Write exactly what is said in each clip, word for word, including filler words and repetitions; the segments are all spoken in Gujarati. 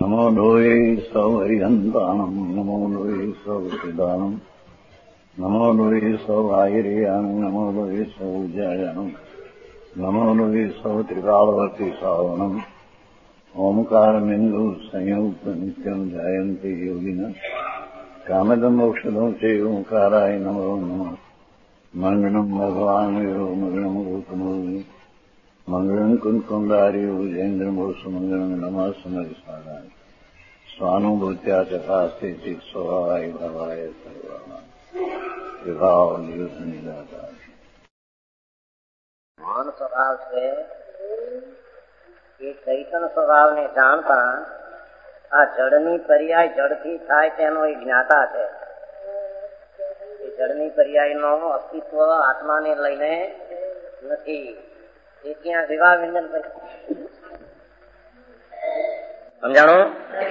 નમો લોહે સૌ હરિહંતાણમ નમો લોહે સૌ સિદાનમ નમો લોહે સૌ આયર્યાણમ નમો લોહે સૌ જયાણમ નમો લોહે સૌ ત્રિકાળવતી સાવણમ ઓમકાર બિંદુ સંયુક્ત નિત્યમ જાયંતિ યોગિના કામદમ ઔષધમ છે ઓંકારાય નમો નમઃ મંગળમ ભગવાન વીરો મંગળમ ગૌતમો મંગળમ કુંકુંડાર્યો જૈન્દ્રમોષ મંગળમ નમઃ સમરિસારાય સ્વાનુભૂત્યા ચકાસ્તે ચિત સ્વભાવાય ભવાય સર્વમાં વિભાવ નિયુદ્ધ નિરાકાર મન સ્વભાવ છે એ ચૈતન્ય સ્વભાવને જાણતા આ જળની પર્યાય જળથી થાય તેનો એ જ્ઞાતા છે. એ જળની પર્યાયનો અસ્તિત્વ આત્માને લઈને નથી. એ ત્યાં વિવાહ વિંદન સમજાણું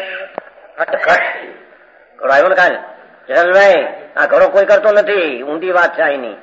ઘડો આવ્યો ને કાલ જલભાઈ આ ઘડો કોઈ કરતો નથી. ઊંડી વાત છે એની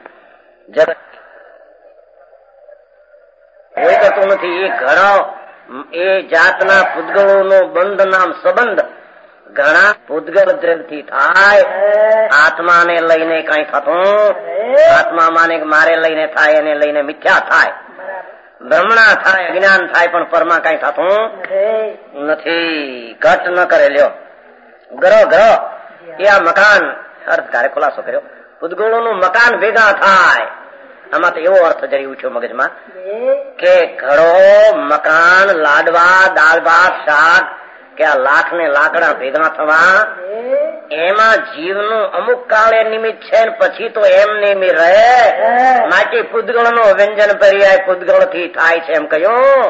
કોઈ કરતો નથી. એ ઘડો એ જાતના પૂતગળોનો બંધ નામ સંબંધ ઘણા પૂતગળ દ્રવ્યથી થાય. આત્માને લઈને કઈ થતું આત્મા માને મારે લઈને થાય એને લઈને મિથ્યા થાય ભ્રમણા થાય અજ્ઞાન થાય પણ પરમાં કઈ થતું નથી. ઘટ ન કરે લ્યો ગ્રહ ગ્રહ એ આ મકાન અર્થ કાર્ય ખુલાસો કર્યો. પૂતગળોનું મકાન ભેગા થાય. આમાં તો એવો અર્થ જરી ઉઠ્યો મગજમાં કે ઘડો મકાન લાડવા દાળ ભાત શાક કે આ લાખ ને લાકડા ભેગા થવા એમાં જીવનું અમુક કાળે નિમિત્ત છે ને પછી તો એમ નિમિત્ત રહે માટે પૂતગળ નો વ્યંજન પર્યાય પૂતગળ થી થાય છે એમ કહ્યું.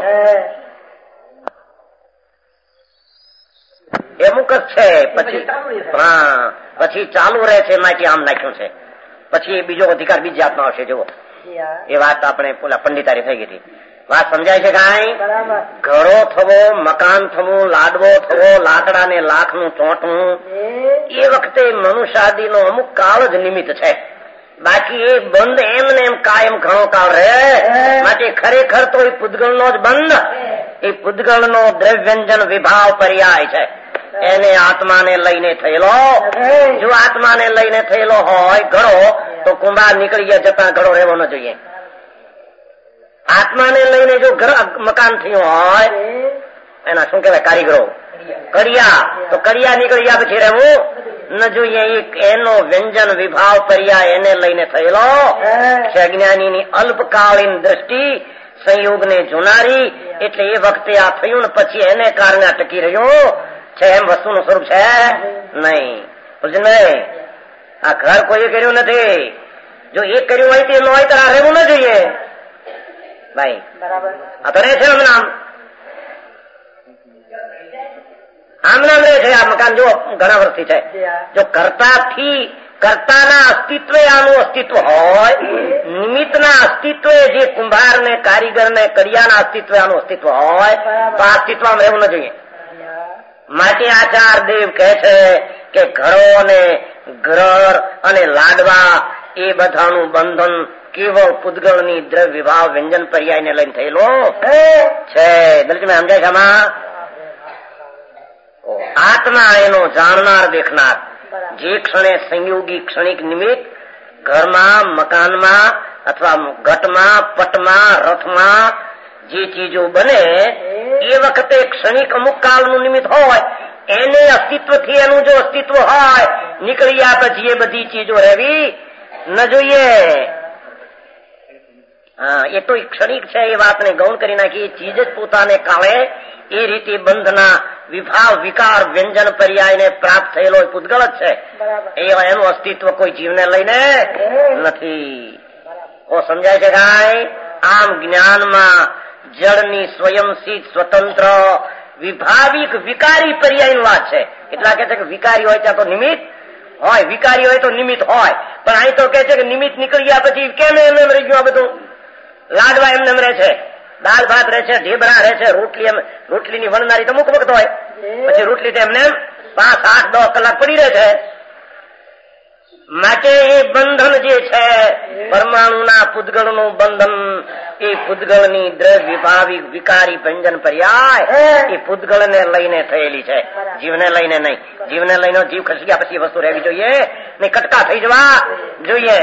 અમુક જ છે પછી હા પછી ચાલુ રહે છે માટે આમ નાખ્યું છે. પછી બીજો અધિકાર બીજી જાતનો આવશે. જુઓ એ વાત આપણે પેલા પંડિતારી થઈ ગઈ હતી. વાત સમજાય છે કાંઈ? ઘડો થવો મકાન થવું લાડવો થવો લાકડા ને લાખ નું ચોંટવું એ વખતે મનુષ્યાદી નો અમુક કાળ જ નિમિત્ત છે. બાકી એ બંધ એમ ને એમ કાયમ ઘણો કાળ રહે માટે ખરેખર તો એ પૂતગળ નો જ બંધ એ પૂતગળ નો દ્રવ્યંજન વિભાવ પર્યાય છે. એને આત્માને લઈને થયેલો જો આત્માને લઈને થયેલો હોય ઘડો તો કુંભાર નીકળી ગયા જતા ઘડો રહેવો ન જોઈએ. આત્માને લઈને જો ઘર મકાન થયું હોય એના શું કહેવાય કારીગરો કડિયા તો કડિયા નીકળી ગયા પછી રહેવું ન જોઈએ. એનો વ્યંજન વિભાવ પર્યાય એને લઈને થયેલો છે. અજ્ઞાનીની અલ્પકાલીન દ્રષ્ટિ સંયોગને જોનારી એટલે એ વખતે આ થયું ને પછી એને કારણે ટકી રહ્યું છે એમ વસ્તુનું સ્વરૂપ છે નહીં. પૂછે નહીં આ ઘર કોઈએ કર્યું નથી. જો એ કર્યું હોય તો ન હોય તો આ રહેવું ન જોઈએ ભાઈ. આ તો રહે છે આમ નામ આમ નામ રહે છે. આ મકાન જો ઘણા વર્ષથી છે. જો કર્તાથી કર્તાના અસ્તિત્વ આનું અસ્તિત્વ હોય નિમિત્તના અસ્તિત્વ જે કુંભાર ને કારીગર ને કડિયાના અસ્તિત્વ આનું અસ્તિત્વ હોય તો આ અસ્તિત્વ આમ રહેવું ન જોઈએ. માટે આચાર દેવ કહે છે કે ઘરો અને ઘર અને લાડવા એ બધાનું બંધન કેવળ પૂતગળની દ્રવ્ય વિભાવ વ્યંજન પર્યાય ને લઈને થયેલો છે. દલિત મેં સમજાય છે આમાં આત્મા એનો જાણનાર દેખનાર જે ક્ષણે સંયોગી ક્ષણિક નિમિત્ત ઘરમાં મકાનમાં અથવા ઘટમાં પટમાં રથમાં જે ચીજો બને એ વખતે ક્ષણિક અમુક કાળનું નિમિત્ત હોય એને અસ્તિત્વથી એનું જો અસ્તિત્વ હોય નીકળ્યા પછી એ બધી ચીજો રહેવી ન જોઈએ. હા એ તો ક્ષણિક છે એ વાતને ગૌણ કરી નાખી. એ ચીજ જ પોતાને કાળે એ રીતે બંધના વિભાવ વિકાર વ્યંજન પર્યાયને પ્રાપ્ત થયેલો પૂતગળ જ છે. એ એનું અસ્તિત્વ કોઈ જીવને લઈને નથી. ઓ સમજાય છે કાંઈ? આમ જ્ઞાનમાં જળની સ્વયંસિદ્ધ સ્વતંત્ર વિભાવિક વિકારી પર્યાયની વાત છે. એટલા કે છે કે વિકારી હોય ત્યાં તો નિમિત્ત હોય વિકારી હોય તો નિમિત્ત હોય. પણ અહીં તો કે છે કે નિમિત્ત નીકળી ગયા પછી કેમ એમને એમ રહી ગયું? આ બધું લાડવા એમને એમ રહે છે દાળ ભાત રહે છે ઢેબરા રહે છે રોટલી એમ રોટલીની વણનારી તો અમુક વખત હોય પછી રોટલી તો એમને પાંચ આઠ દસ કલાક પડી રહે છે. માટે એ બંધન જે છે પરમાણુના પૂતગળનું બંધન, એ પૂતગળની દ્રવ્ય વિભાવિક વિકારી ભંજન પર્યાય એ પૂતગળને લઈને થયેલી છે, જીવને લઈને નહીં. જીવને લઈને જીવ ખસી ગયા પછી વસ્તુ રહેવી જોઈએ નહીં, કટકા થઈ જવા જોઈએ.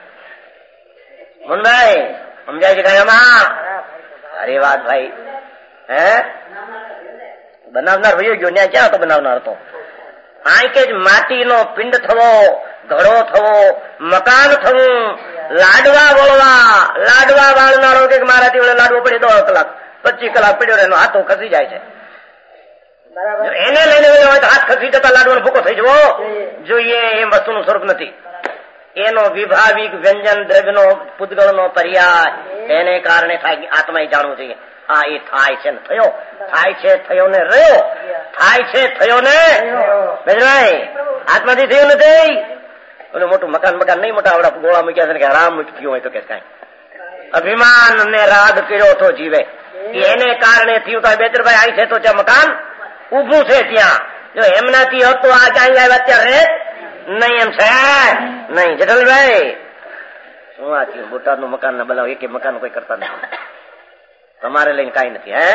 મનભાઈ સમજાય છે કઈ આમાં? અરે વાત ભાઈ, હે બનાવનાર વયો ગયો, ત્યાં ક્યાં હતો બનાવનાર? હતો આ કે માટીનો પિંડ થવો, ઘડો થવો, મકાન થવું, લાડવા વળવા. લાડવા વાળનારો કે મારાથી વળે લાડવો પડે દોઢ કલાક પચીસ કલાક પડ્યો એનો હાથો ખસી જાય છે. એને લઈને હોય તો હાથ ખસી જતા લાડવાનો ભૂકો થઈ જવો જોઈએ. એમ વસ્તુનું સ્વરૂપ નથી. એનો વિભાવિક વ્યંજન દ્રવ્યનો પૂતગળનો પર્યાય એને કારણે થાય. આત્માએ જાણવું જોઈએ આ એ થાય છે ને થયો, થાય છે થયો ને રહ્યો, થાય છે થયો ને ભાઈ આત્માથી થયું નથી. ઓલું મોટું મકાન મકાન નહીં, મોટા આવડા ગોળા મૂક્યા છે ને કે રામ મૂક્યું હોય તો કે કઈ અભિમાન ને રાગ કર્યો તો જીવે એને કારણે થયું. તો બેતરભાઈ આવી છે તો ત્યાં મકાન ઉભું છે, ત્યાં જો એમનાથી હતું આ ક્યાંય આવ્યા અત્યારે નહીં એમ છે નહીં. જટલભાઈ શું આ થયું? બોટાદ નું મકાન ના બનાવ, એક મકાન કોઈ કરતા નથી, તમારે લઈને કઈ નથી. હે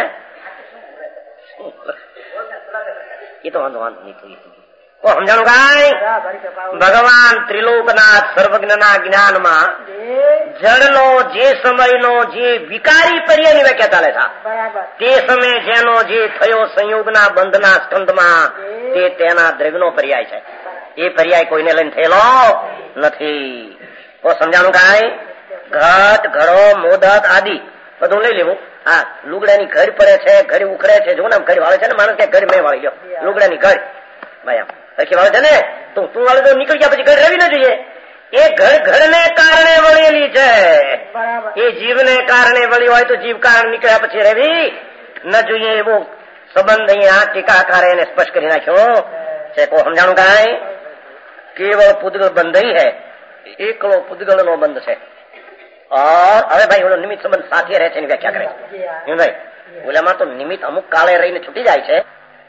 એ તો વાંધો વાંધો નહીં થયું. સમજાણું કઈ? ભગવાન ત્રિલોકનાથ સર્વજ્ઞના જ્ઞાનમાં જળનો જે સમયનો જે વિકારી પર્યાયની વ્યાખ્યા ચાલે છે તે સમયે જેનો જે થયો સંયોગના બંધના સ્કંદમાં તે તેના દ્રવ્યનો પર્યાય છે. એ પર્યાય કોઈને લઈને થયેલો નથી. તો સમજાણું કઈ? ઘટ, ઘડો, મોદક આદિ બધું લઈ લેવું. હા, લુગડાની ઘડ પડે છે, ઘડી ઉખડે છે. જો ને ઘડી વાળે છે ને માણસ કે ઘડી મેં વાળી ગયો લુગડાની ઘડ ભાઈ આમ સરખી વાળે છે ને તું તું વાળે તો નીકળી ગયા પછી ઘડ રહેવી ના જોઈએ. એ ઘડ ઘડને કારણે વળેલી છે. એ જીવને કારણે વળી હોય તો જીવ કારણ નીકળ્યા પછી રહેવી ન જોઈએ. એવો સંબંધ અહીંયા ટીકાકારે એને સ્પષ્ટ કરી નાખ્યો છે. કો સમજાણું કઈ? કેવળ પૂતગળ બંધ હૈ, એકલો પૂતગળ નો બંધ છે. હવે ભાઈ ઓલો નિમિત્ત સંબંધ સાથે રહે છે એની વ્યાખ્યા કરે છે ભાઈ. ઓલામાં તો નિમિત્ત અમુક કાળે રહીને છૂટી જાય છે.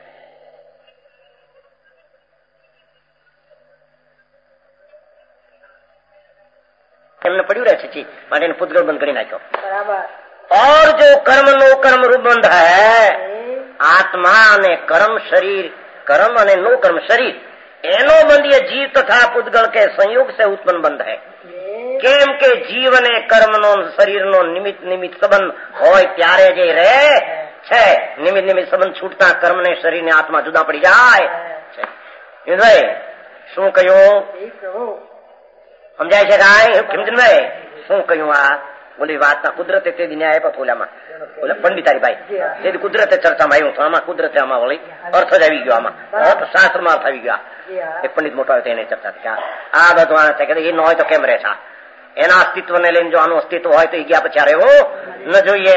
એમને પડ્યું રહે છે માટે એને પૂતગળ બંધ કરી નાખ્યો. और जो कर्म नो कर्म रूप બંધ હૈ, આત્મા અને કર્મ શરીર, કર્મ અને નો કર્મ શરીર એનો બંધ એ જીવ તથા પૂતગળ કે સંयोग से उत्पन्न બંધ है. કેમ કે જીવ અને કર્મનો શરીરનો નિમિત્ત નિમિત્ત સંબંધ હોય ત્યારે જે રહે છે. નિમિત્ત નિમિત્ત સંબંધ છૂટતા કર્મ ને શરીર ને આત્મા જુદા પડી જાય છે. શું કહ્યું સમજાય છે કાંઈ? ખીમચંદભાઈ શું કહ્યું? આ ઓલી વાતના કુદરતે તે દિને આપ્યા ઓલામાં ઓલા પંડિતારીભાઈ તે કુદરતે ચર્ચામાં આવ્યું તો આમાં કુદરતે આમાં વળી અર્થ જ આવી ગયો. આમાં અર્થ શાસ્ત્રમાં અર્થ આવી ગયો. એક પંડિત મોટો આવ્યો તેને ચર્ચા થઈ આ બધું આ છે કે એ ન હોય તો કેમ રહે છે? એના અસ્તિત્વને લઈને જો આનું અસ્તિત્વ હોય તો એ ગયા પછી રહેવું ન જોઈએ.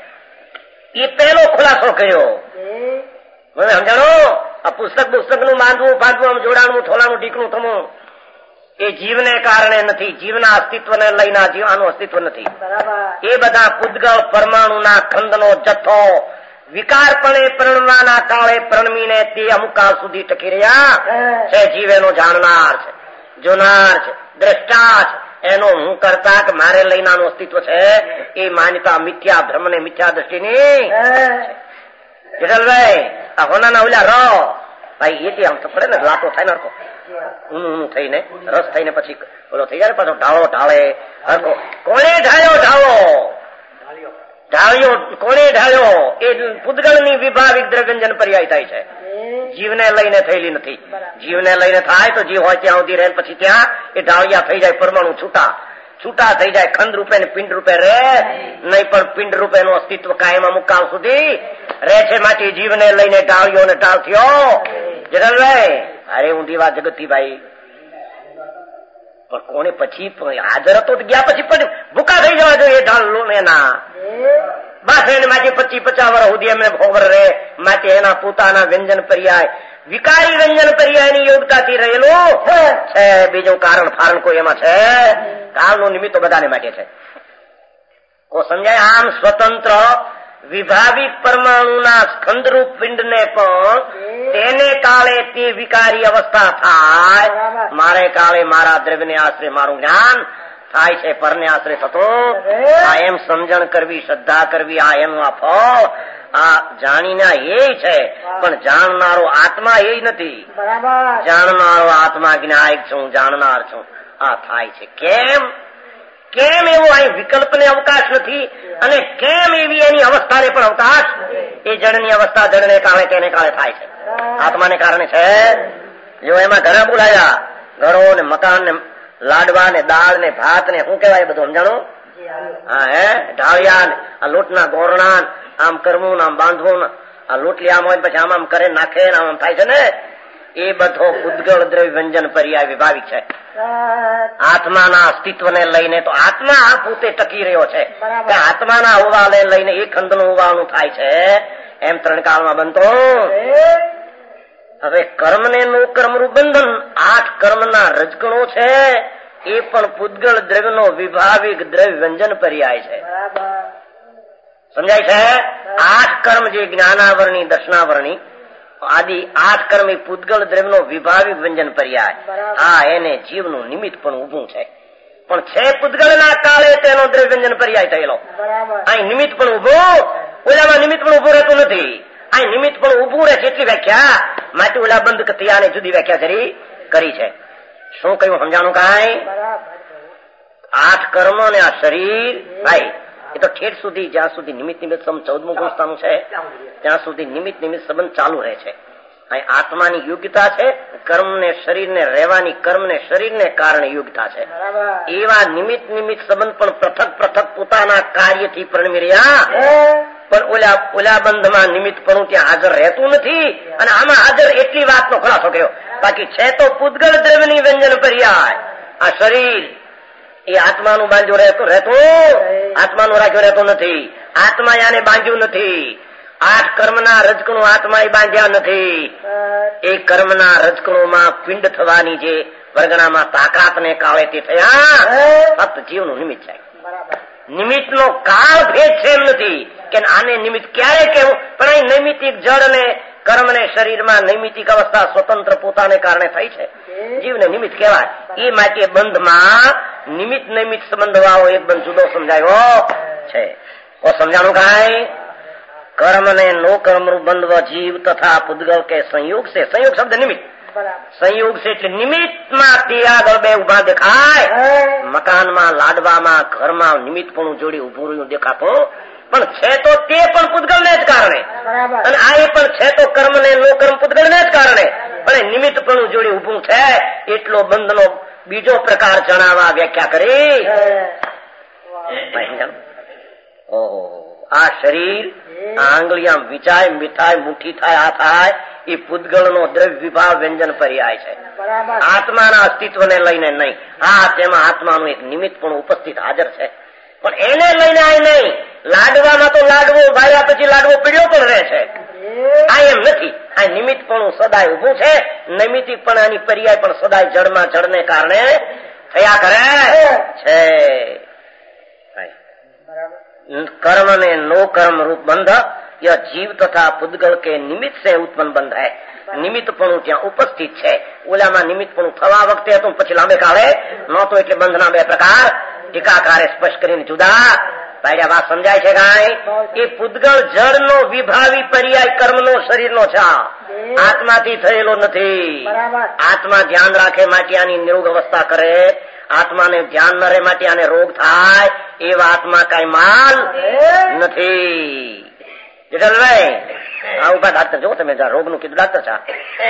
એ પહેલો ખુલાસો કર્યો. મને સમજાણો? આ પુસ્તક પુસ્તક નું બાંધવું બાંધવું જોડાણું થોલાનું ટીકણું થવું એ જીવને કારણે નથી. જીવના અસ્તિત્વને લઈને જીવનું અસ્તિત્વ નથી. એ બધા પૂતગળ પરમાણુના ખંડનો જથ્થો વિકારપણે પરણવાના કાળે પરણમીને તે અમુક કાળ સુધી ટકી રહ્યા છે. જીવ એનો જાણનાર છે, જોનાર છે, દ્રષ્ટા છે. એનો હું કરતા કે મારે લઈનાનું અસ્તિત્વ છે એ માન્યતા મિથ્યા ભ્રમ ને મિથ્યા દ્રષ્ટિની. જેઠલભાઈ આ હોનાના ઓલા રહો ભાઈ એથી આમ તો પડે ને લાતો થાય ને હરકો ઊનું ઊનું થઈને રસ થઈને પછી ઓલો થઈ જાય પાછો ઢાળો ઢાળે હરકો. કોને ઢાળ્યો ઢાળો? ઢાળ્યો કોને ઢાળ્યો? એ પૂતગળની વિભાવિક દ્રવ્યંજન પર્યાય થાય છે. જીવને લઈને થયેલી નથી. જીવને લઈને થાય તો જીવ હોય ત્યાં સુધી રહે પછી ત્યાં એ ઢાળિયા થઈ જાય. પરમાણુ છૂટા છૂટા થઈ જાય. ખંડ રૂપે ને પિંડ રૂપે રહે નહીં પણ પિંડ રૂપે નું અસ્તિત્વ કાયમ અમુક કાળ સુધી રહે છે. માટે જીવને લઈને ઢાળ્યો ને ઢાળ થયો. જગલભાઈ અરે ઊંધી વાત જગતથી ભાઈ. પણ કોને પછી હાજર હતો ગયા પછી પણ ભૂકા થઈ જવા જોઈએ ઢાળ લો એના બસ એને માટે પચીસ પચાસ વર્ષ સુધી એમને ખબર રહે. માટે એના પોતાના વ્યંજન પર્યાય વિકારી વ્યંજન પર્યાયની યોગતાથી રહેલું છે. બીજું કારણ ફારણ કોઈ એમાં છે? કાળનું નિમિત્તો બધાને માટે છે. કો સમજાય? આમ સ્વતંત્ર વિભાવિક પરમાણુના સ્કંદરૂપ પિંડને પણ તેને કાળે તે વિકારી અવસ્થા થાય. મારે કાળે મારા દ્રવ્યને આશ્રય મારું જ્ઞાન થાય છે, પરને આશ્રય થતો. આ એમ સમજણ કરવી, શ્રદ્ધા કરવી, આ એનું આ ફળ આ જાણીને એ છે. પણ જાણનારો આત્મા એ નથી. જાણનારો આત્મા જ્ઞાયક છું, જાણનાર છું, આ થાય છે. કેમ કેમ એવો અહીં વિકલ્પને અવકાશ નથી અને કેમ એવી એની અવસ્થાને પણ અવકાશ? એ જળની અવસ્થા જળને કારણે તેને કારણે થાય છે, આત્માને કારણે છે. જો એમાં ઘણા બોલાયા, ઘરો ને મકાન ને લાડવા ને દાળ ને ભાત ને શું કેવાય બધું સમજાણું? હા હે ઢાળિયા ને આ લોટના ગોરણા, આમ કરવું આમ બાંધવું, આ લોટલી આમ હોય પછી આમ આમ કરે નાખે આમ આમ થાય છે ને, એ બધો પૂદગળ દ્રવ્ય વ્યંજન પર્યાય વિભાવિક છે. આત્માના અસ્તિત્વને લઈને તો આત્મા પોતે ટકી રહ્યો છે. આત્માના હોવાને લઈને એ ખંડનું હોવાનું થાય છે. એમ ત્રણ કાળમાં બનતો. હવે કર્મ ને નો કર્મરૂપ બંધન, આઠ કર્મના રજકણો છે, એ પણ પૂદગળ દ્રવ્યનો વિભાવિક દ્રવ્ય વ્યંજન પર્યાય છે. સમજાય છે? આઠ કર્મ જે જ્ઞાનાવરણી દર્શનાવરણી આદિ આઠ કર્મ એ પૂદગળ દ્રવ્યનો વિભાવિક વ્યંજન પર્યાય. આ એને જીવનું નિમિત્ત પણ ઉભું છે. પણ છે પૂદગળના કાળે તેનો દ્રવ્ય વ્યંજન પર્યાય થયેલો. અહીં નિમિત્ત પણ ઉભું, ઓલામાં નિમિત્ત પણ ઉભું રહેતું નથી. અહીં નિમિત્ત પણ ઉભું રહે છે એટલી વ્યાખ્યા માટે ઓલા બંધ કતિયાને જુદી વ્યાખ્યા કરી કરી છે. શું કહ્યું સમજાણું? કાંઈ આઠ કર્મ ને આ શરીર ભાઈ એ તો ઠેઠ સુધી જ્યાં સુધી નિમિત્ત નિમિત્ત સમ ચૌદમું ગુણસ્થાનું છે ત્યાં સુધી નિમિત્ત નિમિત્ત સંબંધ ચાલુ રહે છે. અહીં આત્માની યોગ્યતા છે, કર્મ ને શરીર ને રહેવાની કર્મ ને શરીર ને કારણે યોગ્યતા છે. એવા નિમિત્ત નિમિત્ત સંબંધ પણ પૃથક પૃથક પોતાના કાર્યથી પરિણમી રહ્યા. પણ ઓલા ઓલા બંધમાં નિમિત્ત પણ ત્યાં હાજર રહેતું નથી. અને આમાં હાજર એટલી વાતનો ખુલાસો કર્યો. બાકી છે તો પૂદગળ દ્રવ્યની વ્યંજન પર્યાય. આ શરીર એ આત્માનું બાંધ્યું રહેતું રહેતું આત્માનું રાખ્યું રહેતું નથી. આત્મા યાને બાંધ્યું નથી. આઠ કર્મના રજકણો આત્મા એ બાંધ્યા નથી. એ કર્મના રજકણોમાં પિંડ થવાની જે વર્ગણામાં તાકાત ને કાળે તે થયા ફક્ત જીવનું નિમિત્ત છે. નિમિત્ત નો કાળ ભેદ છે એમ નથી કે આને નિમિત્ત ક્યારે કેવું, પણ અહીં નૈમિતિક જળ ને કર્મ ને શરીરમાં નૈમિતિક અવસ્થા સ્વતંત્ર પોતાને કારણે થઈ છે. જીવને નિમિત્ત કહેવાય. એ માટે બંધમાં નિમિત્ત નૈમિત્ત સંબંધ વાળો એક બંધ જુદો સમજાયો છે. ઓ સમજાણું કાંઈ? કર્મ ને નો કર્મ રૂપ બંધ જીવ તથા પૂદગળ કે સંયોગ છે. સંયોગ શબ્દ નિમિત્ત, સંયોગ છે એટલે નિમિત્તમાં તે આગળ બે ઉભા દેખાય. મકાનમાં લાડવામાં ઘરમાં નિમિત્તપણું જોડી ઉભું રહ્યું દેખાતો, પણ છે તો તે પણ પૂદગળ ને જ કારણે, અને આ એ પણ છે તો કર્મ ને નો કર્મ પૂદગળ ને જ કારણે, પણ નિમિત્તપણું જોડી ઉભું છે. એટલો બંધનો બીજો પ્રકાર જણાવવા વ્યાખ્યા કરી. ઓહો, આ શરીર આ આંગળીયામ વિચાય મીઠાય મુઠ્ઠી થાય આ થાય એ પૂદગળનો દ્રવ્ય વિભાવ વ્યંજન પર્યાય છે. આત્માના અસ્તિત્વને લઈને નહીં. હા, તેમાં આત્માનું એક નિમિત્ત પણ ઉપસ્થિત હાજર છે, પણ એને લઈને આ નહીં. લાડવામાં તો લાડવો ભાયા પછી લાડવો પીડ્યો પણ રહે છે. આ એમ નથી. આ નિમિત્ત પણ સદાય ઉભું છે. નૈમિતિક પણ આની પર્યાય પણ સદાય જળમાં જળને કારણે થયા કરે છે. कर्म ने नो कर्म रूप बंध यह जीव तथा पुद्गल के निमित्त से उत्पन्न बंध है. નિમિત્તપણું ત્યાં ઉપસ્થિત છે. ઓલામાં નિમિત્તપણું થવા વખતે હતું, પછી લાંબે કાળે નહોતું. એટલે બંધના બે પ્રકાર ટીકાકારે સ્પષ્ટ કરીને જુદા પાડ્યા. વાત સમજાય છે કાંઈ? એ પૂદગળ જળનો વિભાવી પર્યાય કર્મનો શરીરનો છે, આત્માથી થયેલો નથી. આત્મા ધ્યાન રાખે માટે આની નિરોગ અવસ્થા કરે, આત્માને ધ્યાન ન રહે માટે આને રોગ થાય, એવા આત્મા કઈ માલ નથી. જેઠલભાઈ આ ઉભા ડાક્ટર જો તમે રોગ નું કીધું ડાક્ટર છે.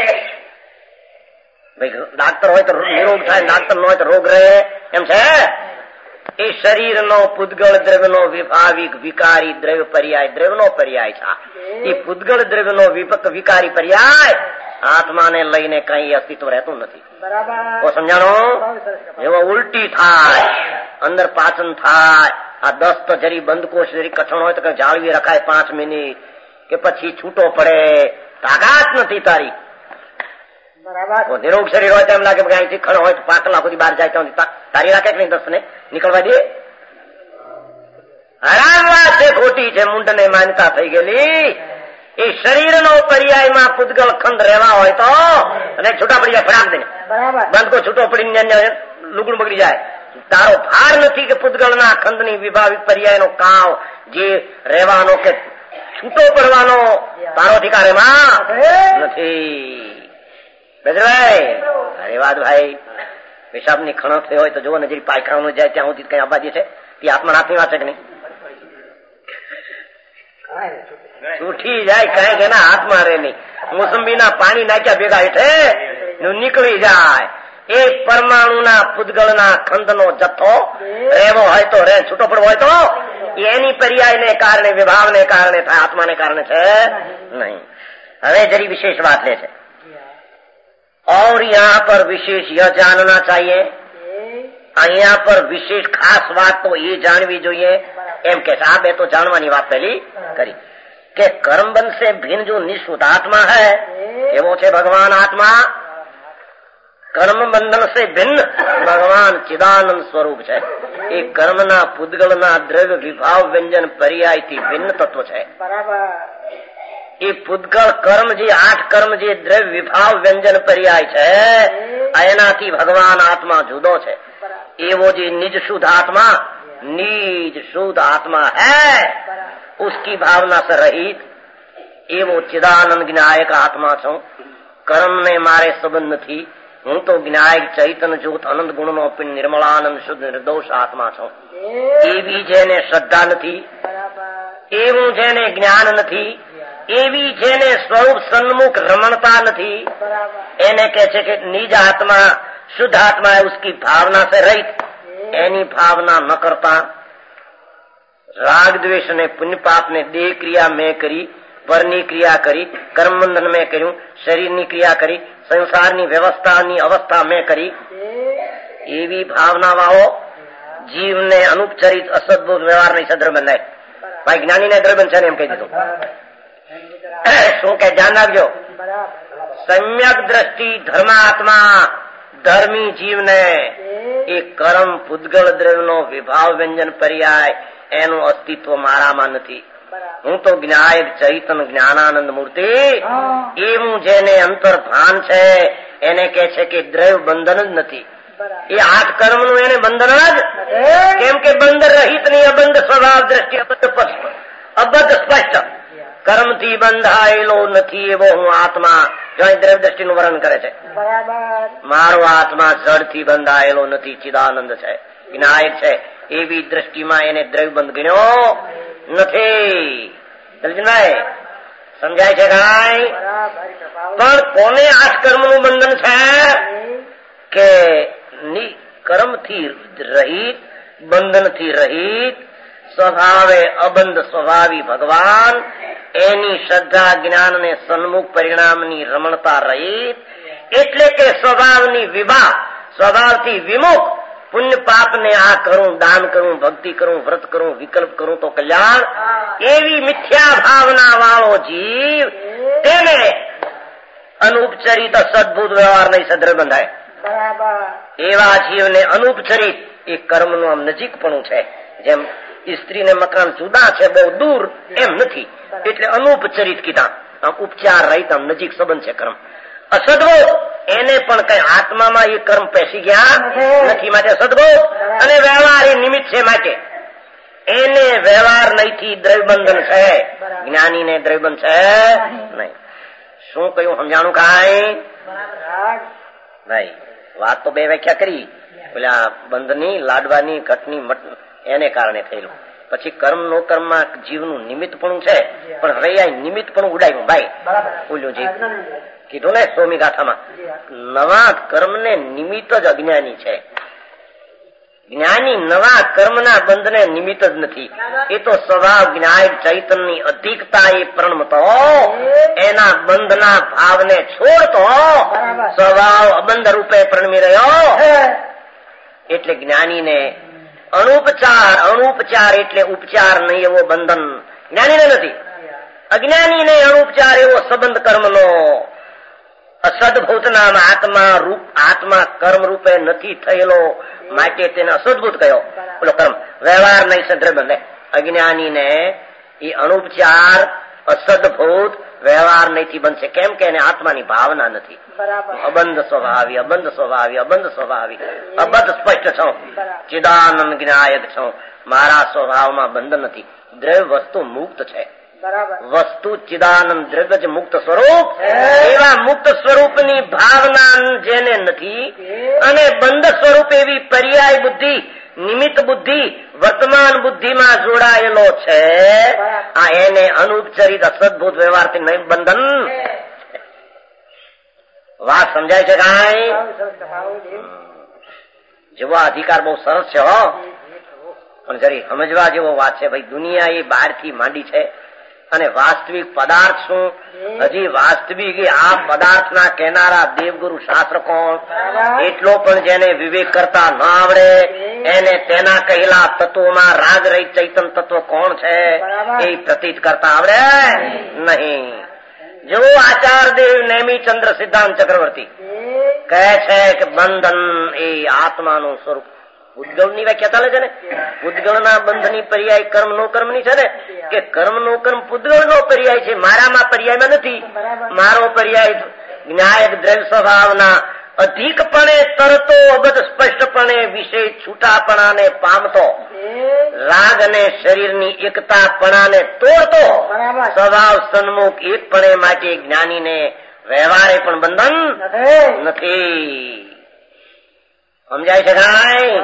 ભાઈ ડાક્ટર હોય તો નિરોગ થાય, ડાક્ટર ન હોય તો રોગ રહે એમ છે. એ શરીરનો પૂદગળ દ્રવ્યનો વિભાવિક વિકારી દ્રવ્ય પર્યાય દ્રવ્યનો પર્યાય છે. એ પૂદગળ દ્રવ્યનો વિભક્ત વિકારી પર્યાય આત્માને લઈને કઈ અસ્તિત્વ રહેતું નથી. સમજાણો? એવો ઉલટી થાય, અંદર પાચન થાય, આ દસ્ત જરી બંધકોશ જરી કઠણ હોય તો કઈ જાળવી રખાય પાંચ મિનિટ કે પછી છૂટો પડે. તાકાત નથી તારી. નિરોગ શરીર હોય તો એમ લાગે અહીંથી ખણ હોય તો પાંચ કલાક સુધી બહાર જાય તો તારી રાખે કે નહીં? દસ્ત ને નીકળવા દે. હરામ વાત છે, ખોટી છે, મૂંઢને માન્યતા થઈ ગયેલી. એ શરીરનો પર્યાયમાં પૂતગલ ખંડ રહેવા હોય તો અને છૂટા પડી જાય ફરાક દઈને બંધ કો છૂટો પડીને લુગડું બગડી જાય. તારો ભાર નથી કે પૂતગલના ખંડની વિભાવિક પર્યાયનો કાવ જે રહેવાનો કે છૂટો પડવાનો તારો અધિકાર એમાં નથી. બેજરાય અરે વાત ભાઈ, પેશાબની ખણો થઈ હોય તો જુઓ ને, જે પાયખાનું જાય ત્યાં સુધી કઈ આબાદી છે તે આત્મા નાથની વાત છે કે નહીં? છૂટી જાય કઈ કે એના હાથમાં રે નહીં. મોસંબીના પાણી નાખ્યા ભેગા હેઠે નીકળી જાય. એ પરમાણુના પૂતગળના ખંડનો જથ્થો રહેવો હોય તો રે, છૂટો પડવો હોય તો એની પર્યાયને કારણે, વિભાવને કારણે થાય, આત્માને કારણે છે નહીં. હવે જરી વિશેષ વાત લે છે. और यहाँ पर विशेष यह जानना चाहिए, અહીંયા પર વિશેષ ખાસ વાત તો એ જાણવી જોઈએ એમ કે આ બે તો જાણવાની વાત પહેલી કરી કે કર્મબંધ से भिन्न जो निःशुद्ध आत्मा है એવો છે ભગવાન આત્મા. કર્મ બંધન से भिन्न ભગવાન ચિદાનંદ સ્વરૂપ છે. એ કર્મના પૂતગળના દ્રવ્ય વિભાવ વ્યંજન પર્યાયથી ભિન્ન તત્વ છે. એ પૂતગળ કર્મ જે આઠ કર્મ જે દ્રવ્ય વિભાવ વ્યંજન પર્યાય છે એનાથી ભગવાન આત્મા જુદો છે. एवो जी निज शुद्ध आत्मा, निज शुद्ध आत्मा है, उसकी भावना से रहित एवो चिदानंद ज्ञायक आत्मा छो. कर्म ने मारे संबंध थी. हूँ तो ज्ञायक चैतन्य ज्योत अनंत गुण नो निर्मलानंद शुद्ध निर्दोष आत्मा छो. एवी जेने श्रद्धा નથી, એવું જેને જ્ઞાન નથી, એવી જેને સ્વરૂપ સન્મુખ રમણતા નથી, એને કહે છે કે નિજ આત્મા शुद्ध आत्मा है, उसकी भावना से रहित. एनी भावना न करता राग द्वेष ने पुण्य पाप ने देह क्रिया में करी, परनी क्रिया करी, कर्म बंधन में कर्યું, शरीરની क्रिया करी, संसाરની व्यवस्थाની अवस्था में करी. एवी भावना वाળો जीवने अनुपचरित असद्भुत व्यवहार नहीं सद्र બંધાય. ભાઈ જ્ઞાની ને દ્રવ્ય છે ને એમ કહી દીધું. શું કે ધ્યાન રાખજો, सम्यक दृष्टि धर्मात्मा धर्मी जीव ने એ કર્મ પૂતગળ દ્રવ્યનો વિભાવ વ્યંજન પર્યાય એનું અસ્તિત્વ મારામાં નથી. હું તો જ્ઞાયક ચૈતન જ્ઞાનાનંદ મૂર્તિ એવું જેને અંતર ભાન છે એને કે છે કે દ્રવ્ય બંધન જ નથી. એ આઠ કર્મનું એને બંધન જ, કેમ કે બંધ રહિત ની અબંધ સ્વભાવ દ્રષ્ટિ અબદ્ધ સ્પષ્ટ કર્મથી બંધાયેલો નથી એવો હું આત્મા દ્રવ્ય દ્રષ્ટિનું વર્ણન કરે છે. મારો આત્મા જડથી બંધાયેલો નથી, ચિદાનંદ છે, વિનાયક છે, એવી દ્રષ્ટિમાં એને દ્રવ્ય બંધ ગણ્યો નથી. સમજાય છે કાંઈ? પણ કોને આઠ કર્મનું બંધન છે કે કર્મથી રહિત, બંધનથી રહિત, સ્વભાવે અબંધ સ્વભાવી ભગવાન, એની શ્રદ્ધા જ્ઞાન ને સન્મુખ પરિણામની રમણતા રહિત, એટલે કે સ્વભાવની વિવાહ, સ્વભાવથી વિમુખ, પુણ્ય પાપ ને આ કરું, દાન કરું, ભક્તિ કરું, વ્રત કરું, વિકલ્પ કરું તો કલ્યાણ, એવી મિથ્યા ભાવના વાળો જીવ તેને અનુપચરિત સદભૂત વ્યવહાર નહીં સદ્ર બંધાય. એવા જીવને અનુપચરિત એ કર્મનું આમ નજીકપણું છે. જેમ સ્ત્રી ને મકાન જુદા છે, બહુ દૂર એમ નથી, એટલે અનુપચરિત કીધા. આમ ઉપચાર રહિત આમ નજીક સંબંધ છે કર્મ. અસદભૂત એને પણ કઈ આત્મામાં એ કર્મ પેસી ગયા નથી, માટે સદભૂત અને વ્યવહાર એ નિમિત્ત છે, માટે એને વ્યવહાર નહીંથી દ્રવ્યબંધન છે. જ્ઞાની ને દ્રવ્યબંધ છે નહીં. શું કહ્યું સમજાણું કાંઈ? નહીં. વાત તો બે વ્યાખ્યા કરી, પેલા બંધની, લાડવાની, ઘટની, મટ એને કારણે થયેલું. પછી કર્મ નો કર્મમાં જીવનું નિમિત્તપણું છે, પણ હવે આ નિમિત્તપણું ઉડાયું ભાઈ. બોલ્યું જીવ કીધું ને સોમી ગાથામાં, નવા કર્મને નિમિત્ત જ અજ્ઞાની છે. જ્ઞાની નવા કર્મના બંધને નિમિત્ત જ નથી. એ તો સ્વભાવ જ્ઞાયક ચૈતનની અધિકતા એ પ્રણમતો, એના બંધના ભાવને છોડતો સ્વભાવ અબંધ રૂપે પ્રણમી રહ્યો. એટલે જ્ઞાનીને અનુપચાર, અનુપચાર એટલે ઉપચાર નહીં એવો બંધન જ્ઞાનીને નથી. અજ્ઞાનીને અનુપચાર એવો સંબંધ કર્મનો. અસદભૂત નામ આત્મા રૂપ, આત્મા કર્મ રૂપે નથી થયેલો, માટે તેને અસદભૂત કહ્યો. બોલો કર્મ વ્યવહાર નહીં સદ્ર બંધે. અજ્ઞાનીને એ અનુપચાર અસદભૂત વ્યવહાર નહીંથી બનશે. કેમ કે એને આત્માની ભાવના નથી. અબંધ સ્વભાવી અબંધ સ્વભાવી અબંધ સ્વભાવી અબદ્ધ સ્પષ્ટ છો, ચિદાનંદ જ્ઞાયક છો. મારા સ્વભાવમાં બંધ નથી. દ્રવ્ય વસ્તુ મુક્ત છે. વસ્તુ ચિદાનંદ દ્રવ્ય જ મુક્ત સ્વરૂપ. એવા મુક્ત સ્વરૂપની ભાવના જેને નથી અને બંધ સ્વરૂપ એવી પર્યાય બુદ્ધિ નિમિત્ત બુદ્ધિ વર્તમાન બુદ્ધિમાં જોડાયેલો છે, આ એને અનુપચરિત અસદભૂત વ્યવહારથી નહીં બંધન. વાત સમજાય છે કાંઈ? જેવો અધિકાર બહુ સરસ છે હો, પણ જરી સમજવા જેવો વાત છે. ભાઈ દુનિયા એ બહારથી માંડી છે અને વાસ્તવિક પદાર્થ શું? હજી વાસ્તવિક આ પદાર્થના કહેનારા દેવગુરુ શાસ્ત્ર કોણ? એટલો પણ જેને વિવેક કરતા ન આવડે એને તેના કહેલા તત્વોમાં રાગ રહિત ચૈતન તત્વ કોણ છે એ પ્રતીત કરતા આવડે નહીં. જો આચાર્યદેવ નેમિચંદ્ર સિદ્ધાંત ચક્રવર્તી કહે છે કે બંધન એ આત્માનું સ્વરૂપ. પૂતગળ ની વ્યાખ્યા ચાલે છે ને, પૂતગળ ના બંધ ની પર્યાય કર્મ નો કર્મ ની છે ને, કે કર્મ નો કર્મ પૂતગળ નો પર્યાય છે, મારામાં પર્યાયમાં નથી. મારો પર્યાય જ્ઞાયક દ્રવ્ય સ્વભાવના અધિકપણે તરતો અબધ સ્પષ્ટપણે વિષય છૂટાપણાને પામતો, રાગ અને શરીરની એકતાપણાને તોડતો, સ્વભાવ સન્મુખ એકપણે માટે જ્ઞાનીને વ્યવહારે પણ બંધન નથી. સમજાય છે કાંઈ?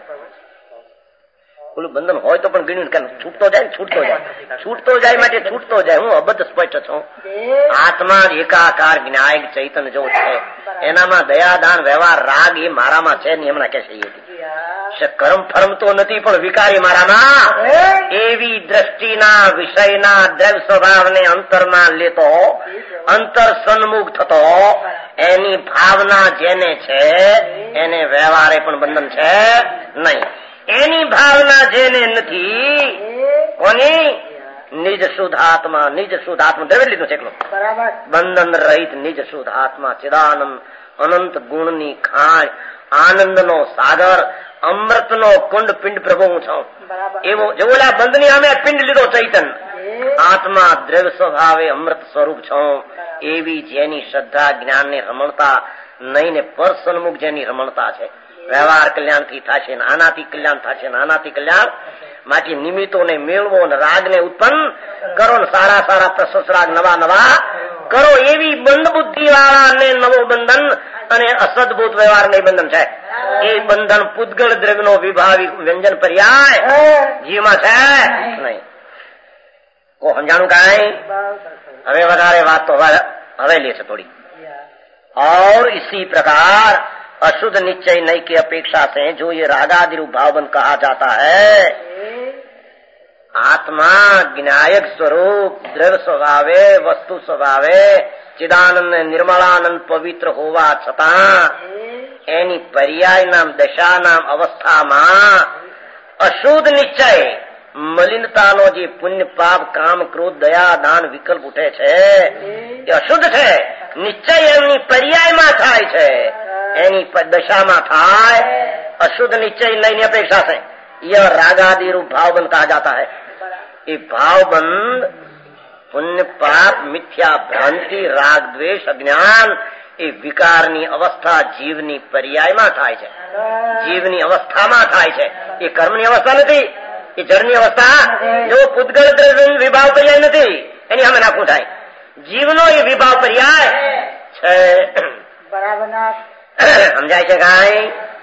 પેલું બંધન હોય તો પણ ગણ્યું છૂટતો જાય છૂટતો જાય છૂટતો જાય માટે છૂટતો જાય. હું અબદ્ધ સ્પષ્ટ છું. આત્મા એકાકાર જ્ઞાયક ચૈતન જો છે, એનામાં દયાદાન વ્યવહાર રાગ એ મારામાં છે નહીં. હમણાં કે છે કર્મ ફરમતો નથી પણ વિકારી મારામાં. એવી દ્રષ્ટિના વિષયના દ્રવ્ય સ્વભાવને અંતરમાં લેતો, અંતર સન્મુખ થતો, એની ભાવના જેને છે એને વ્યવહારે પણ બંધન છે નહીં. એની ભાવના જેને નથી, કોની? નિજ શુદ્ધ આત્મા. નિજ શુદ્ધ આત્મા દ્રવ્ય લીધું છે એકલો. બંધન રહિત નિજ શુદ્ધ આત્મા ચિદાનંદ અનંત ગુણની ખાણ, આનંદનો સાગર, અમૃતનો કુંડ પિંડ પ્રભુ હું છું. એવો જેવો બંધની અમે પિંડ લીધો ચૈતન, આત્મા દ્રવ્ય સ્વભાવે અમૃત સ્વરૂપ છું. એવી જેની શ્રદ્ધા જ્ઞાનની રમણતા નહીં ને પર સન્મુખ જેની રમણતા છે, વ્યવહાર કલ્યાણ થી થશે ને આનાથી કલ્યાણ થશે ને આનાથી કલ્યાણ માટે નિમિત્તોને મેળવો ને રાગને ઉત્પન્ન કરો ને સારા સારા પ્રશસ્ત રાગ નવા નવા કરો. એવી બંધ બુદ્ધિ વાળાને નવો બંધન અને અસદભૂત વ્યવહાર નહીં બંધન છે. એ બંધન પૂતગળ દ્રવ્ય નો વિભાવિક વ્યંજન પર્યાય જીવમાં છે નહીં. કો સમજાણું કાંઈ? હવે વધારે વાત તો હવે લે છે થોડી. और इसी प्रकार अशुद्ध निश्चय नहीं की अपेक्षा से जो ये रागादि भावन कहा जाता है, आत्मा ज्ञायक स्वरूप द्रव्य स्वभावे वस्तु स्वभावे चिदानंद निर्मलानंद पवित्र होवा छतां एनी पर्याय नाम दशा नाम अवस्थाમાં અશુદ્ધ નિશ્ચય મલિનતાનો જે પુણ્ય પાપ કામ ક્રોધ દયા દાન વિકલ્પ ઉઠે છે એ અશુદ્ધ છે. નિશ્ચય એમની પર્યાયમાં થાય છે, એની દશામાં થાય. अशुद्ध निश्चय नहीं अपेक्षा से यह रागादि रूप भावबंध कहा जाता है. ये भावबंध पुण्य पाप मिथ्या भ्रांति राग द्वेष अज्ञान એ વિકારની અવસ્થા જીવની પર્યાયમાં થાય છે, જીવની અવસ્થામાં થાય છે. એ કર્મની અવસ્થા નથી, એ જળની અવસ્થા. જો પૂતગળ દ્રવ્ય વિભાવ પર્યાય નથી, એની સામે નાખવું થાય. જીવનો એ વિભાવ પર્યાય છે. સમજાય છે કાંઈ?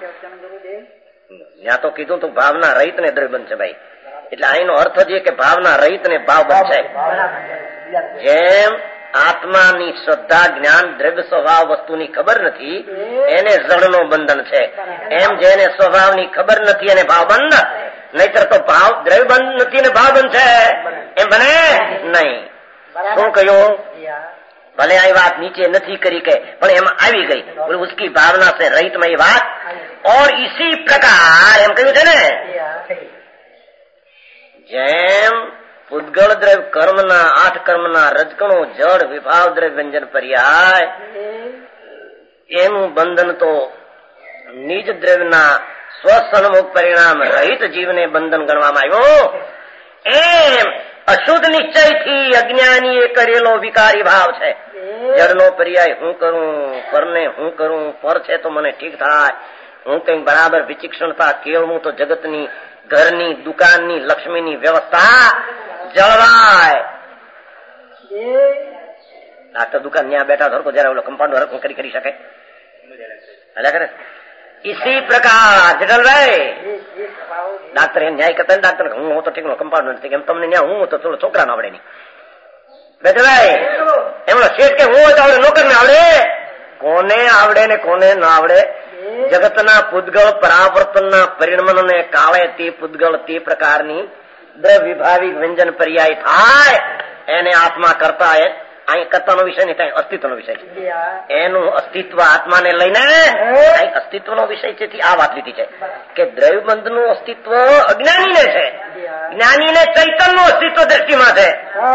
ત્યાં તો કીધું તું ભાવના રહિત ને દ્રવ્ય બનશે ભાઈ. એટલે અહીંનો અર્થ જ કે ભાવના રહિત ને ભાવ બનશે. જેમ આત્માની શ્રદ્ધા જ્ઞાન દ્રવ્ય સ્વભાવ વસ્તુની ખબર નથી એને જળનો બંધન છે, એમ જેને સ્વભાવની ખબર નથી એને ભાવ બંધ. નહીતર તો ભાવ દ્રવ્ય બંધ નથી ને ભાવ બંધ છે એમ બને નહીં. શું કહ્યું? ભલે આ વાત નીચે નથી કરી કે પણ એમાં આવી ગઈ. उसकी भावना से रहित में ये बात. और इसी प्रकार એમ કહ્યું છે ને, જેમ પૂતગળ દ્રવ્ય કર્મના આઠ કર્મના રજકણો જળ વિભાવ દ્રવ્ય વ્યંજન પર્યાય, એનું બંધન તો નિજ દ્રવ્યના સ્વસન્મુખ પરિણામ રહિત જીવને બંધન ગણવામાં આવ્યું. એમ અશુદ્ધ નિશ્ચયથી અજ્ઞાનીએ કરેલો વિકારી ભાવ છે. જળનો પર્યાય હું કરું, પરને હું કરું, પર છે તો મને ઠીક થાય, હું કઈક બરાબર વિચિક્ષણતા કેળવું તો જગતની, ઘરની, દુકાનની, લક્ષ્મીની વ્યવસ્થા જળવાય. ડાક્ટર દુકાન ત્યાં બેઠા ધરકો જયારે ઓલો કમ્પાઉન્ડર હરકું કરી કરી શકે એટલે કરે. इसी प्रकार જટલભાઈ ડાક્ટર એમ ન્યાય કરતા ડાક્ટર હું તો ઠીક કમ્પાઉન્ડર નથી, એમ તમને ન્યા હું તો થોડો છોકરા આવડે નહીં. બેઠભાઈ એમનો શેઠ કે હું હોય તો આવડે, નોકર ને આવડે, કોને આવડે ને કોને ના આવડે. જગતના પૂતગળ પરાવર્તનના પરિણમનને કાળે તે પૂતગળ તે પ્રકારની દ્રવિભાવિક વ્યંજન પર્યાય થાય એને આત્મા કરતા અહીં કરતાનો વિષય નહીં, ત્યાં અસ્તિત્વનો વિષય છે. એનું અસ્તિત્વ આત્માને લઈને અહીં અસ્તિત્વનો વિષય છે. આ વાત લીધી છે કે દ્રવ્યબંધનું અસ્તિત્વ અજ્ઞાનીને છે, જ્ઞાનીને ચૈતનનું અસ્તિત્વ દ્રષ્ટિમાં છે.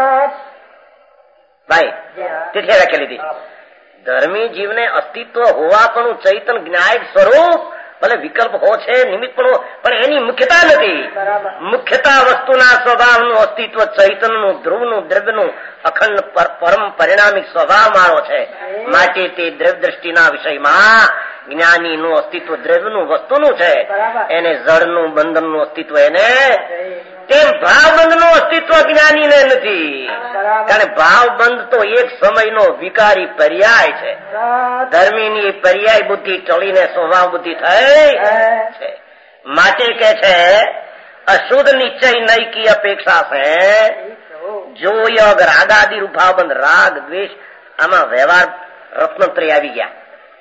ભાઈ તેથી વ્યાખ્યા લીધી. ધર્મી જીવને અસ્તિત્વ હોવા પણ ચૈતન જ્ઞાયક સ્વરૂપ ભલે વિકલ્પ હો છે, નિમિત્ત પણ પણ એની મુખ્યતા નથી. મુખ્યતા વસ્તુના સ્વભાવનું અસ્તિત્વ ચૈતનનું, ધ્રુવનું, દ્રવ્યનું અખંડ પરમ પરિણામિક સ્વભાવ મારો છે. માટે તે દ્રવ્ય દ્રષ્ટિના વિષયમાં જ્ઞાનીનું અસ્તિત્વ દ્રવ્યનું, વસ્તુનું છે. એને જળનું, બંધનનું અસ્તિત્વ એને, તેમ ભાવબંધનું અસ્તિત્વ જ્ઞાનીને નથી. કારણ ભાવબંધ તો એક સમયનો વિકારી પર્યાય છે. ધર્મીની પર્યાય બુદ્ધિ ટળીને સ્વભાવ બુદ્ધિ થઈ છે. માટે કે છે અશુદ્ધ નિશ્ચય નૈકી અપેક્ષા છે. જો યગ રાગાદી રૂપ ભાવબંધ, રાગ દ્વેષ આમાં વ્યવહાર રત્નત્રય આવી ગયા.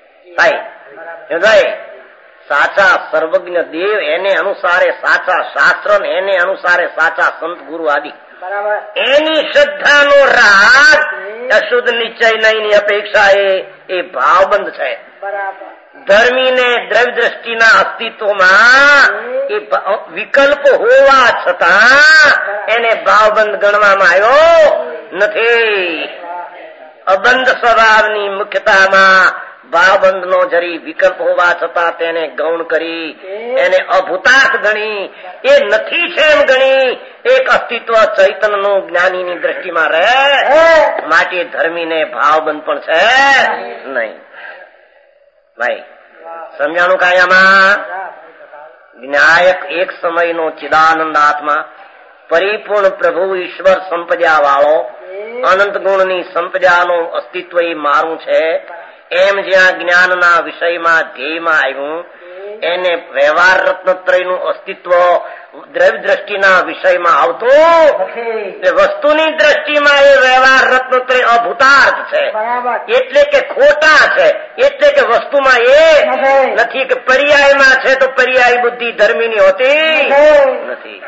ભાઈ સાચા સર્વજ્ઞ દેવ એને અનુસારે સાચા શાસ્ત્ર, એને અનુસારે સાચા સંત ગુરુ આદિ, એની શ્રદ્ધાનો રાગ અશુદ્ધ નિશ્ચય નહીં અપેક્ષા એ ભાવબંધ છે. ધર્મીને દ્રવ્ય દ્રષ્ટિના અસ્તિત્વમાં એ વિકલ્પ હોવા છતાં એને ભાવબંધ ગણવામાં આવ્યો નથી. અબંધ સ્વભાવની મુખ્યતામાં ભાવબંધ નો જરી વિકલ્પ હોવા છતાં તેને ગૌણ કરી, એને અભૂતાર્થ ગણી, એ નથી છે એમ ગણી એક અસ્તિત્વ ચૈતન્યનું જ્ઞાનીની દ્રષ્ટિમાં રહે. માટે ધર્મીને ભાવબંધ પણ છે નહીં. ભાઈ સમજાણું કાયામાં જ્ઞાયક એક સમયનો ચિદાનંદ આત્મા, પરિપૂર્ણ પ્રભુ ઈશ્વર સંપદા વાળો, અનંત ગુણની સંપદાનું અસ્તિત્વ એ મારું છે. એમ જ્યાં જ્ઞાનના વિષયમાં ધ્યેયમાં આવ્યું એને વ્યવહાર રત્નત્રયનું અસ્તિત્વ દ્રવ્ય દ્રષ્ટિના વિષયમાં આવતું, વસ્તુની દ્રષ્ટિમાં એ વ્યવહાર રત્નત્રય અભૂતાર્થ છે, એટલે કે ખોટા છે, એટલે કે વસ્તુમાં એ નથી કે પર્યાયમાં છે તો પર્યાય બુદ્ધિ ધર્મીની હોતી નથી.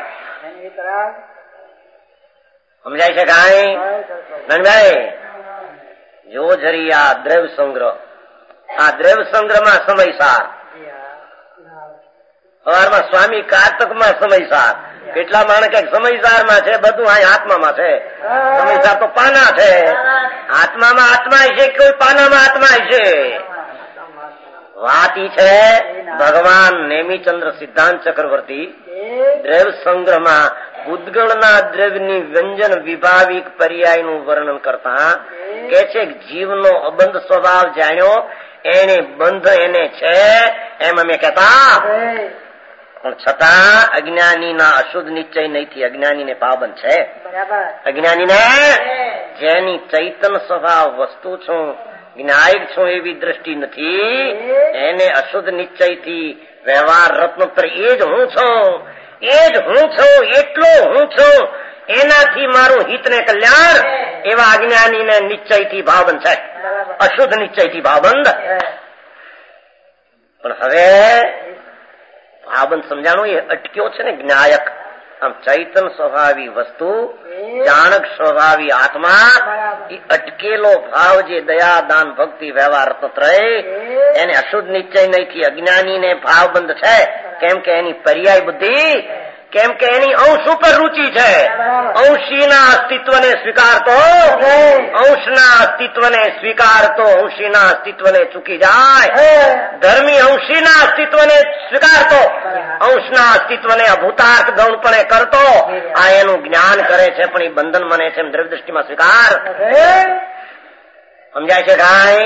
સમજાય છે કાંઈ નંદભાઈ? જો જરી આ દ્રવ્ય સંગ્રહ, આ દ્રવ્ય સંગ્રહમાં સમયસાર, સવારમાં સ્વામી કારતકમાં સમયસાર, કેટલા માણસ કઈક સમયસારમાં છે, બધું આ આત્મામાં છે. સમયસાર તો પાના છે, આત્મામાં આત્મા છે, કોઈ પાનામાં આત્મા છે. વાત ઈ છે ભગવાન નેમિચંદ્ર સિદ્ધાંત ચક્રવર્તી દ્રવ્ય સંગ્રહમાં ઉદ્ગળના દ્રવ્યની વ્યંજન વિભાવિક પર્યાયનું વર્ણન કરતા કે છે જીવનો અબંધ સ્વભાવ જાણ્યો, એને બંધ એને છે એમ અમે કહેતા, પણ છતાં અજ્ઞાનીના અશુદ્ધ નિશ્ચય નહીંથી અજ્ઞાનીને પાબંધ છે. અજ્ઞાનીને જેની ચૈતન સ્વભાવ વસ્તુ છું, જ્ઞાયક છું એવી દ્રષ્ટિ નથી, એને અશુદ્ધ નિશ્ચયથી વ્યવહાર રત્નોત્તર એ જ હું છું, એ જ હું છું, એટલો હું છું, એનાથી મારું હિત ને કલ્યાણ એવા અજ્ઞાનીને નિશ્ચયથી ભાવબંધ છે, અશુદ્ધ નિશ્ચયથી ભાવબંધ. પણ હવે ભાવબંધ સમજાણું એ અટક્યો છે ને જ્ઞાયક. આમ ચૈતન સ્વભાવી વસ્તુ, જાણક સ્વભાવી આત્મા, એ અટકેલો ભાવ જે દયા દાન ભક્તિ વ્યવહાર રત્નત્રય એને અશુદ્ધ નિશ્ચય નહીંથી અજ્ઞાનીને ભાવબંધ છે. કેમ કે એની પર્યાય બુદ્ધિ, કેમ કે એની અંશ ઉપર રુચિ છે, અંશીના અસ્તિત્વને સ્વીકારતો, અંશ અંશના અસ્તિત્વને સ્વીકારતો અંશીના અસ્તિત્વને ચૂકી જાય. ધર્મી અંશીના અસ્તિત્વને સ્વીકારતો અંશના અસ્તિત્વને અભૂતાર્થ ગૌણપણે કરતો આ એનું જ્ઞાન કરે છે, પણ એ બંધન મને છે એમ દ્રવ્ય દ્રષ્ટિમાં સ્વીકાર. સમજાય છે કાંઈ?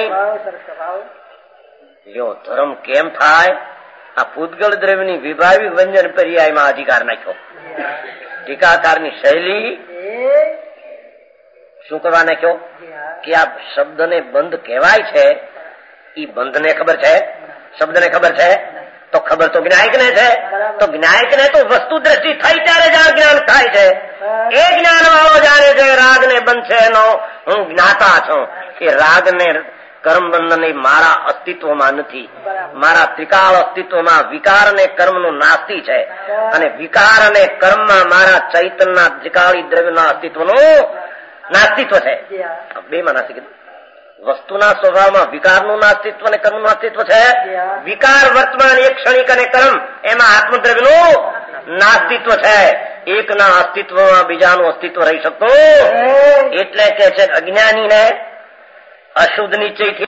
જો ધર્મ કેમ થાય? આ પૂતગળ દ્રવ્યની વિભાવિક વ્યંજન પર્યાયમાં અધિકાર નાખ્યો. ટીકાકારની શૈલી શું કરવા નાખ્યો કે આ શબ્દને બંધ કહેવાય છે, ઈ બંધને ખબર છે, શબ્દને ખબર છે, તો ખબર તો જ્ઞાયકને છે. તો જ્ઞાયકને તો વસ્તુ દ્રષ્ટિ થઈ ત્યારે જ આ જ્ઞાન થાય છે. એ જ્ઞાન વાળો જાણે છે રાગને બંધ છે એનો હું જ્ઞાતા છું. કે રાગને કર્મબંધન એ મારા અસ્તિત્વમાં નથી, મારા ત્રિકાળ અસ્તિત્વમાં વિકાર અને કર્મનું નાસ્તિ છે, અને વિકાર અને કર્મમાં મારા ચૈતનના ત્રિકાળી દ્રવ્યના અસ્તિત્વનું નાસ્તિત્વ છે. બે માં નાસ્તિક વસ્તુના સ્વભાવમાં વિકારનું નાસ્તિત્વ અને કર્મનું નાસ્તિત્વ છે. વિકાર વર્તમાન એક ક્ષણિક અને કર્મ એમાં આત્મદ્રવ્યનું નાસ્તિત્વ છે. એકના અસ્તિત્વમાં બીજાનું અસ્તિત્વ રહી શકતું. એટલે કે છે અજ્ઞાનીને અશુદ્ધ નિશ્ચયથી